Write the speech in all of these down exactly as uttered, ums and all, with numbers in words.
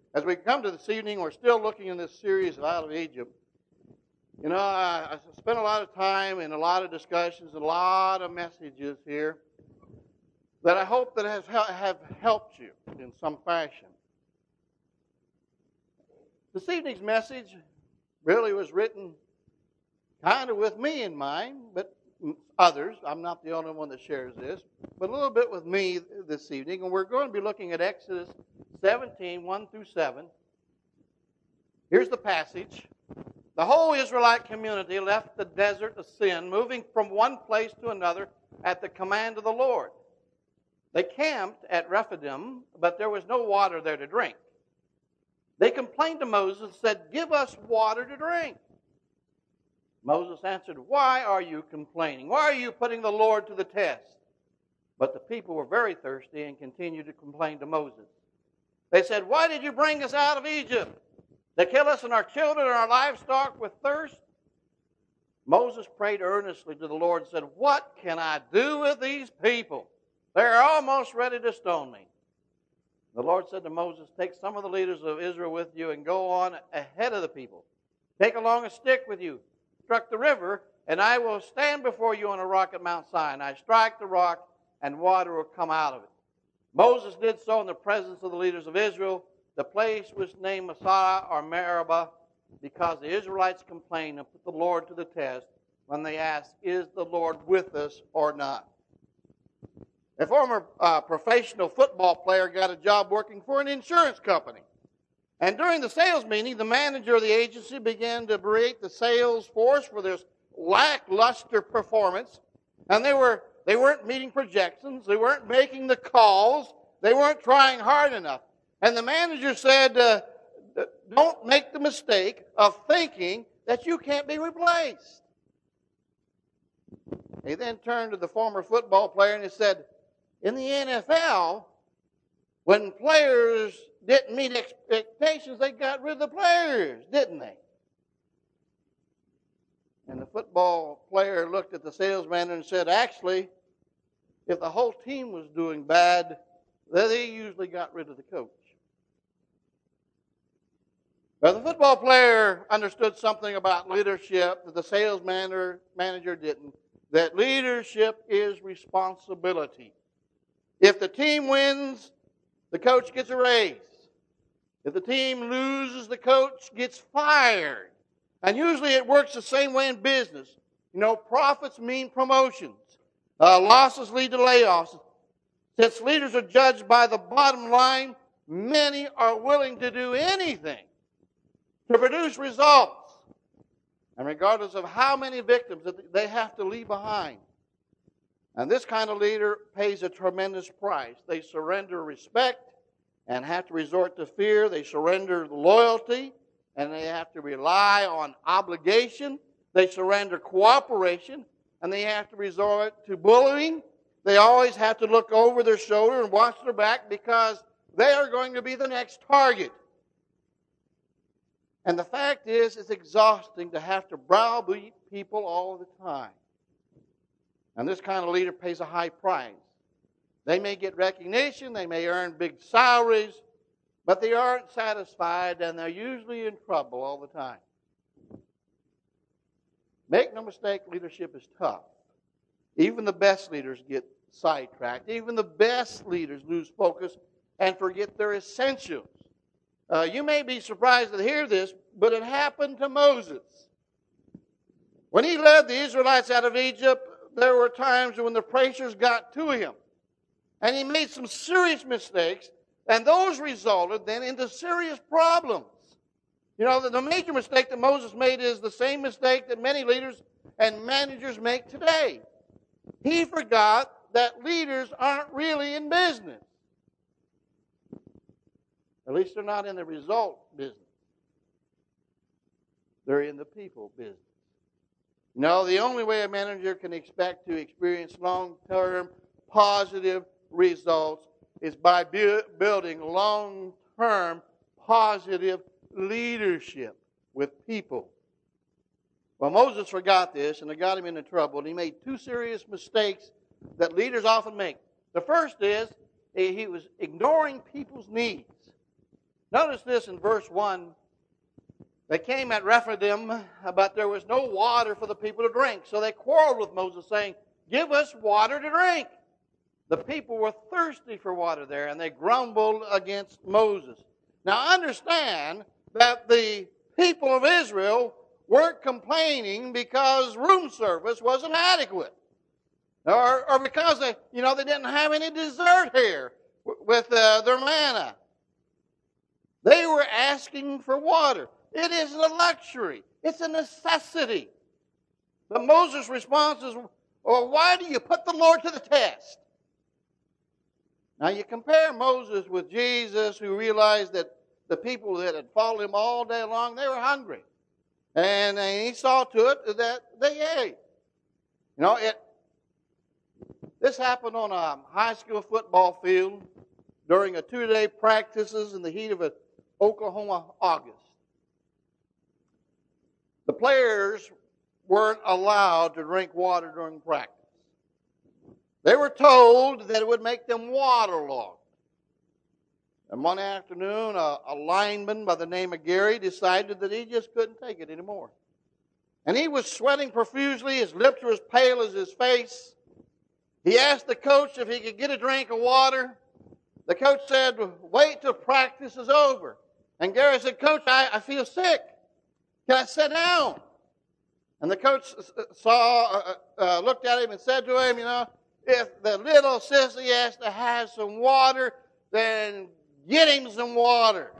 As we come to this evening, we're still looking in this series of Out of Egypt. You know, I, I spent a lot of time and a lot of discussions and a lot of messages here that I hope that has have helped you in some fashion. This evening's message really was written kind of with me in mind, but others. I'm not the only one that shares this, but a little bit with me this evening. And we're going to be looking at Exodus seventeen, one through seven. Here's the passage. The whole Israelite community left the desert of sin, moving from one place to another at the command of the Lord. They camped at Rephidim, but there was no water there to drink. They complained to Moses and said, "Give us water to drink." Moses answered, "Why are you complaining? Why are you putting the Lord to the test?" But the people were very thirsty and continued to complain to Moses. They said, "Why did you bring us out of Egypt? To kill us and our children and our livestock with thirst?" Moses prayed earnestly to the Lord and said, "What can I do with these people? They're almost ready to stone me." The Lord said to Moses, "Take some of the leaders of Israel with you and go on ahead of the people. Take along a stick with you. Struck the river, and I will stand before you on a rock at Mount Sinai. Strike the rock, and water will come out of it." Moses did so in the presence of the leaders of Israel. The place was named Massah or Meribah because the Israelites complained and put the Lord to the test when they asked, "Is the Lord with us or not?" A former uh, professional football player got a job working for an insurance company. And during the sales meeting, the manager of the agency began to berate the sales force for their lackluster performance. And they, were, they weren't meeting projections. They weren't making the calls. They weren't trying hard enough. And the manager said, uh, "Don't make the mistake of thinking that you can't be replaced." He then turned to the former football player and he said, "In the N F L, when players didn't meet expectations, they got rid of the players, didn't they?" And the football player looked at the salesman and said, "Actually, if the whole team was doing bad, they usually got rid of the coach." But the football player understood something about leadership that the sales manager, manager didn't, that leadership is responsibility. If the team wins, the coach gets a raise. If the team loses, the coach gets fired. And usually it works the same way in business. You know, profits mean promotions. Uh, losses lead to layoffs. Since leaders are judged by the bottom line, many are willing to do anything to produce results. And regardless of how many victims that they have to leave behind. And this kind of leader pays a tremendous price. They surrender respect and have to resort to fear. They surrender loyalty and they have to rely on obligation. They surrender cooperation and they have to resort to bullying. They always have to look over their shoulder and watch their back because they are going to be the next target. And the fact is, it's exhausting to have to browbeat people all the time. And this kind of leader pays a high price. They may get recognition, they may earn big salaries, but they aren't satisfied and they're usually in trouble all the time. Make no mistake, leadership is tough. Even the best leaders get sidetracked. Even the best leaders lose focus and forget their essentials. Uh, you may be surprised to hear this, but it happened to Moses. When he led the Israelites out of Egypt, there were times when the pressures got to him. And he made some serious mistakes, and those resulted then into serious problems. You know, the, the major mistake that Moses made is the same mistake that many leaders and managers make today. He forgot that leaders aren't really in business. At least they're not in the result business. They're in the people business. No, the only way a manager can expect to experience long-term positive results is by bu- building long-term positive leadership with people. Well, Moses forgot this, and it got him into trouble. And he made two serious mistakes that leaders often make. The first is he was ignoring people's needs. Notice this in verse one. They came at Rephidim, but there was no water for the people to drink. So they quarreled with Moses, saying, "Give us water to drink." The people were thirsty for water there, and they grumbled against Moses. Now understand that the people of Israel weren't complaining because room service wasn't adequate, or, or because they, you know, they didn't have any dessert here with uh, their manna. They were asking for water. It isn't a luxury. It's a necessity. But Moses' response is, well, why do you put the Lord to the test? Now you compare Moses with Jesus, who realized that the people that had followed him all day long, they were hungry. And he saw to it that they ate. You know, it. This happened on a high school football field during a two-day practices in the heat of an Oklahoma August. The players weren't allowed to drink water during practice. They were told that it would make them waterlogged. And one afternoon, a, a lineman by the name of Gary decided that he just couldn't take it anymore. And he was sweating profusely. His lips were as pale as his face. He asked the coach if he could get a drink of water. The coach said, "Wait till practice is over." And Gary said, "Coach, I, I feel sick. Can I sit down?" And the coach saw, uh, uh, looked at him and said to him, "You know, if the little sissy has to have some water, then get him some water."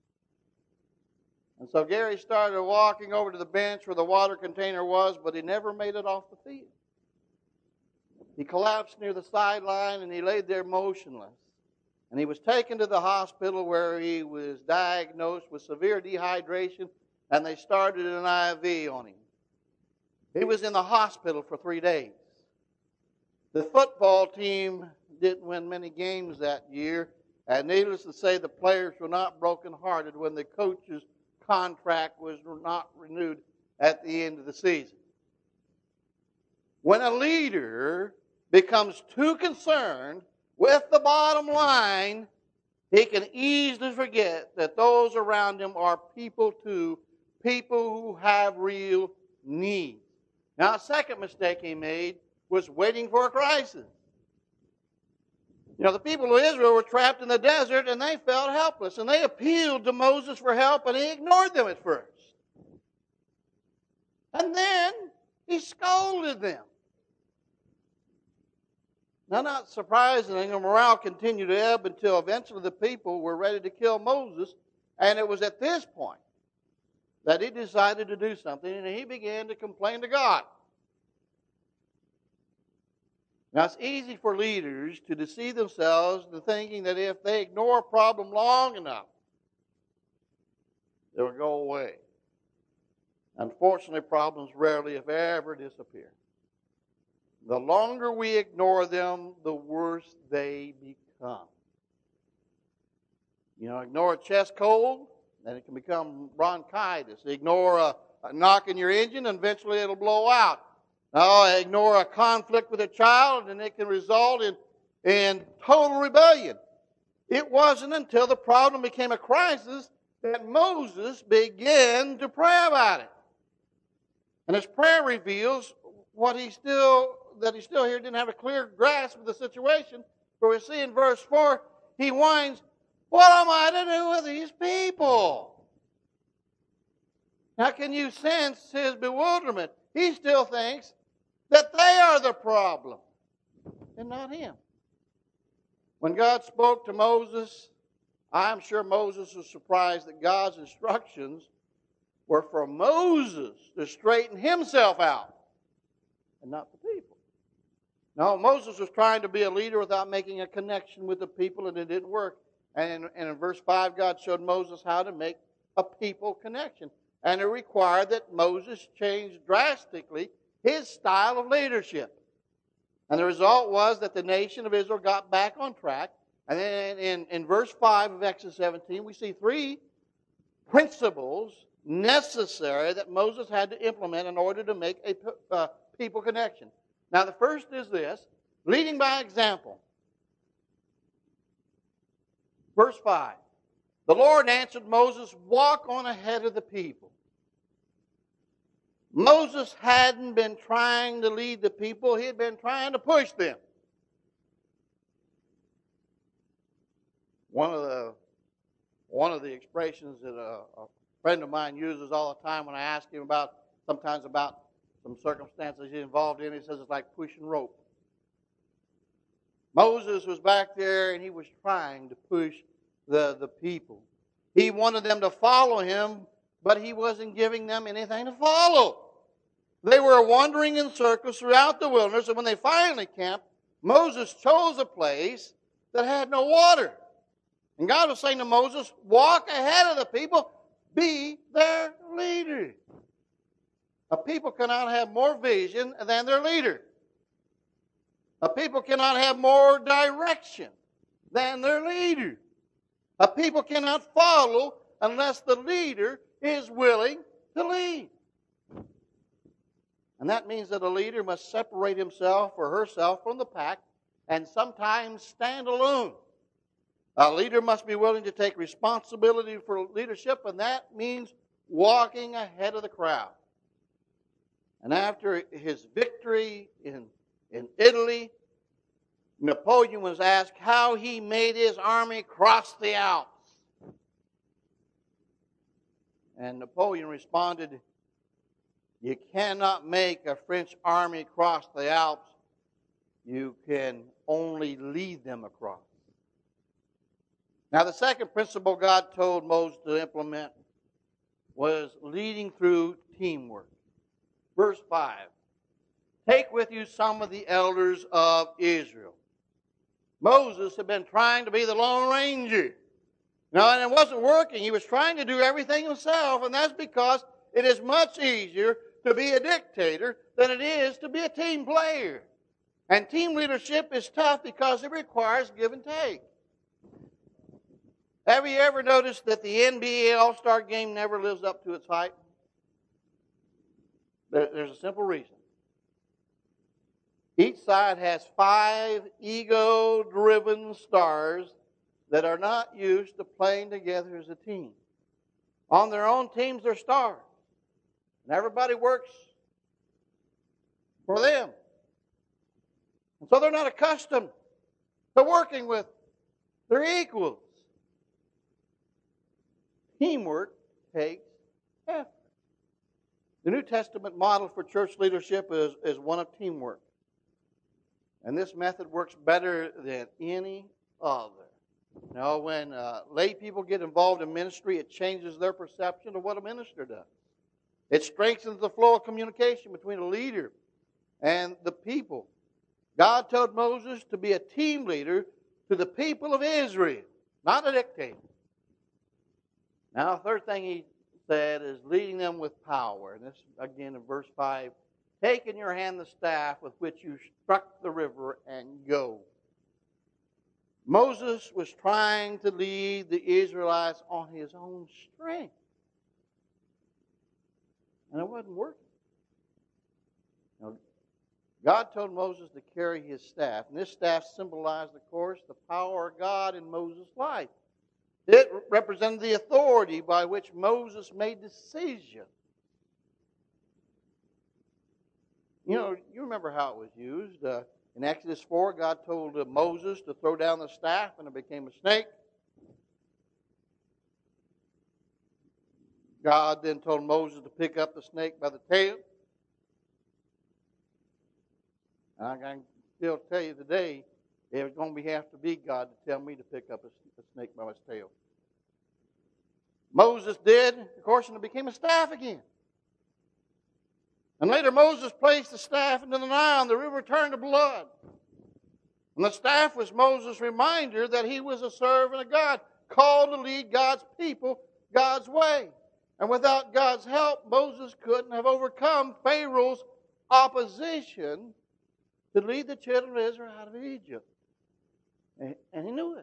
And so Gary started walking over to the bench where the water container was, but he never made it off the field. He collapsed near the sideline and he laid there motionless. And he was taken to the hospital where he was diagnosed with severe dehydration, and they started an I V on him. He was in the hospital for three days. The football team didn't win many games that year, and needless to say, the players were not brokenhearted when the coach's contract was not renewed at the end of the season. When a leader becomes too concerned with the bottom line, he can easily forget that those around him are people too, people who have real needs. Now, a second mistake he made was waiting for a crisis. You know, the people of Israel were trapped in the desert and they felt helpless, and they appealed to Moses for help, and he ignored them at first. And then he scolded them. Now, not surprisingly, the morale continued to ebb until eventually the people were ready to kill Moses, and it was at this point that he decided to do something, and he began to complain to God. Now, it's easy for leaders to deceive themselves into thinking that if they ignore a problem long enough, it will go away. Unfortunately, problems rarely, if ever, disappear. The longer we ignore them, the worse they become. You know, ignore a chest cold, and it can become bronchitis. Ignore a, a knock in your engine, and eventually it'll blow out. Now, ignore a conflict with a child, and it can result in, in total rebellion. It wasn't until the problem became a crisis that Moses began to pray about it. And his prayer reveals what he still, that he still here didn't have a clear grasp of the situation. For we see in verse four, he whines, "What am I to do with these people?" Now, can you sense his bewilderment? He still thinks that they are the problem and not him. When God spoke to Moses, I'm sure Moses was surprised that God's instructions were for Moses to straighten himself out and not the people. No, Moses was trying to be a leader without making a connection with the people, and it didn't work. And in, and in verse five, God showed Moses how to make a people connection. And it required that Moses change drastically his style of leadership. And the result was that the nation of Israel got back on track. And then in, in verse five of Exodus seventeen, we see three principles necessary that Moses had to implement in order to make a uh, people connection. Now, the first is this: leading by example. Verse five. The Lord answered Moses, walk on ahead of the people. Moses hadn't been trying to lead the people. He had been trying to push them. One of the, one of the expressions that a, a friend of mine uses all the time when I ask him about, sometimes about some circumstances he's involved in, he says it's like pushing rope. Moses was back there and he was trying to push the, the people. He wanted them to follow him, but he wasn't giving them anything to follow. They were wandering in circles throughout the wilderness, and when they finally camped, Moses chose a place that had no water. And God was saying to Moses, walk ahead of the people, be their leader. A people cannot have more vision than their leader. A people cannot have more direction than their leader. A people cannot follow unless the leader is willing to lead. And that means that a leader must separate himself or herself from the pack and sometimes stand alone. A leader must be willing to take responsibility for leadership, and that means walking ahead of the crowd. And after his victory in, in Italy, Napoleon was asked how he made his army cross the Alps. And Napoleon responded, you cannot make a French army cross the Alps. You can only lead them across. Now, the second principle God told Moses to implement was leading through teamwork. Verse five, take with you some of the elders of Israel. Moses had been trying to be the Lone Ranger. Now, and it wasn't working. He was trying to do everything himself, and that's because it is much easier to be a dictator than it is to be a team player. And team leadership is tough because it requires give and take. Have you ever noticed that the N B A All-Star Game never lives up to its hype? There's a simple reason. Each side has five ego-driven stars that are not used to playing together as a team. On their own teams, they're stars. And everybody works for them. And so they're not accustomed to working with their equals. Teamwork takes effort. The New Testament model for church leadership is, is one of teamwork. And this method works better than any other. You know, when uh, lay people get involved in ministry, it changes their perception of what a minister does. It strengthens the flow of communication between a leader and the people. God told Moses to be a team leader to the people of Israel, not a dictator. Now, the third thing he said is leading them with power. And this, again, in verse five, take in your hand the staff with which you struck the river and go. Moses was trying to lead the Israelites on his own strength. And it wasn't working. Now, God told Moses to carry his staff. And this staff symbolized, of course, the power of God in Moses' life. It represented the authority by which Moses made decisions. You know, you remember how it was used. Uh, in Exodus four, God told uh, Moses to throw down the staff and it became a snake. God then told Moses to pick up the snake by the tail. And I can still tell you today, it's going to have to be God to tell me to pick up a, a snake by its tail. Moses did, of course, and it became a staff again. And later Moses placed the staff into the Nile, and the river turned to blood. And the staff was Moses' reminder that he was a servant of God, called to lead God's people God's way. And without God's help, Moses couldn't have overcome Pharaoh's opposition to lead the children of Israel out of Egypt. And, and he knew it.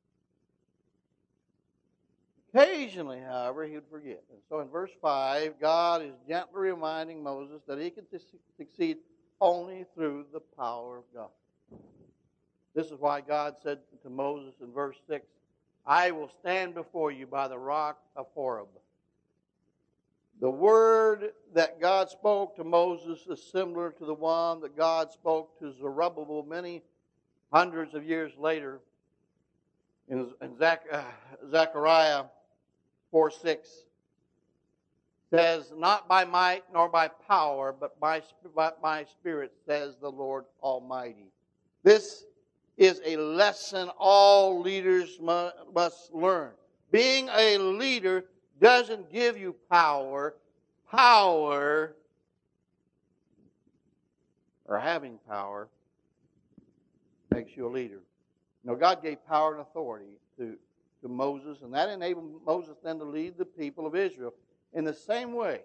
Occasionally, however, he would forget. And so in verse five, God is gently reminding Moses that he can succeed only through the power of God. This is why God said to Moses in verse six, I will stand before you by the rock of Horeb. The word that God spoke to Moses is similar to the one that God spoke to Zerubbabel many hundreds of years later in, in Zach, uh, Zechariah four six. Says, not by might nor by power, but by, by my Spirit, says the Lord Almighty. This is a lesson all leaders mu- must learn. Being a leader doesn't give you power. Power, or having power, makes you a leader. You know, God gave power and authority to, to Moses, and that enabled Moses then to lead the people of Israel. In the same way,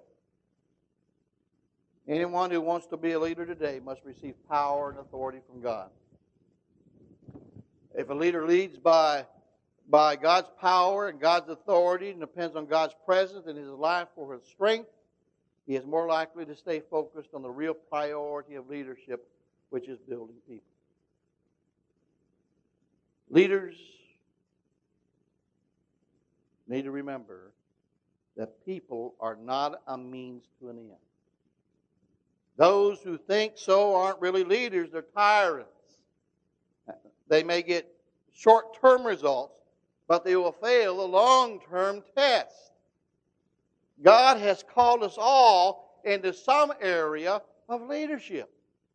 anyone who wants to be a leader today must receive power and authority from God. If a leader leads by, by God's power and God's authority and depends on God's presence in his life for his strength, he is more likely to stay focused on the real priority of leadership, which is building people. Leaders need to remember that people are not a means to an end. Those who think so aren't really leaders, they're tyrants. They may get short-term results, but they will fail the long-term test. God has called us all into some area of leadership.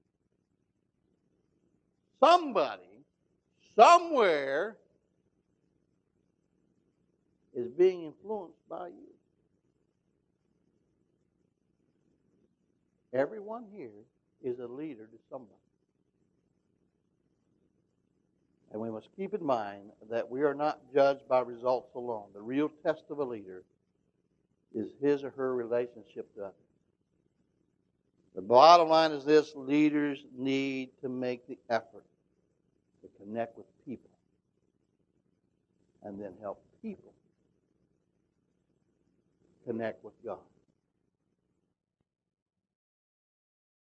Somebody, somewhere, is being influenced by you. Everyone here is a leader to somebody. And we must keep in mind that we are not judged by results alone. The real test of a leader is his or her relationship to others. The bottom line is this: leaders need to make the effort to connect with people and then help people connect with God.